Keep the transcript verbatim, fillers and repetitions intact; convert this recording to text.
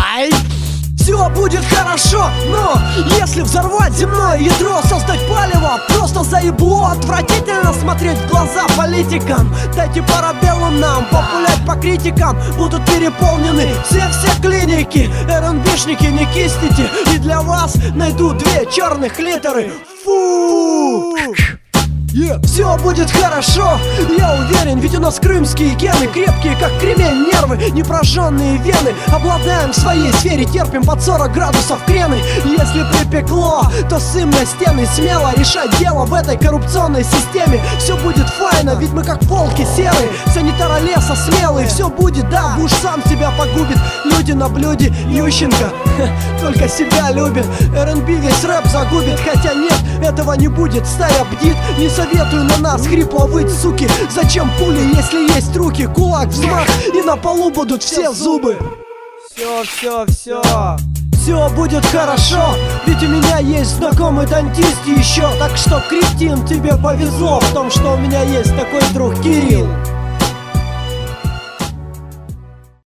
Ай! Все будет хорошо, но если взорвать земное ядро, создать палево, просто заебло. Отвратительно смотреть в глаза политикам. Дайте парабеллум нам, популять по критикам. Будут переполнены все-все клиники. эр эн би-шники, не кистите. И для вас найду две черных литеры. Фу! Yeah. Все будет хорошо, я уверен, ведь у нас крымские гены, крепкие как кремень нервы, непрожженные вены. Обладаем в своей сфере, терпим под сорок градусов крены. Если припекло, то сым на стены, смело решать дело в этой коррупционной системе. Все будет файно, ведь мы как волки серые, санитара леса смелые. Все будет, да, Буш сам себя погубит. Люди на блюде, Ющенко только себя любит. эр эн би весь рэп загубит, хотя нет, этого не будет, стая бдит. Не советую на нас хрипло выть, суки. Зачем пули, если есть руки? Кулак, взмах, и на полу будут все зубы. Все, все, все. Все будет хорошо, ведь у меня есть знакомый дантист еще. Так что, кретин, тебе повезло в том, что у меня есть такой друг Кирилл.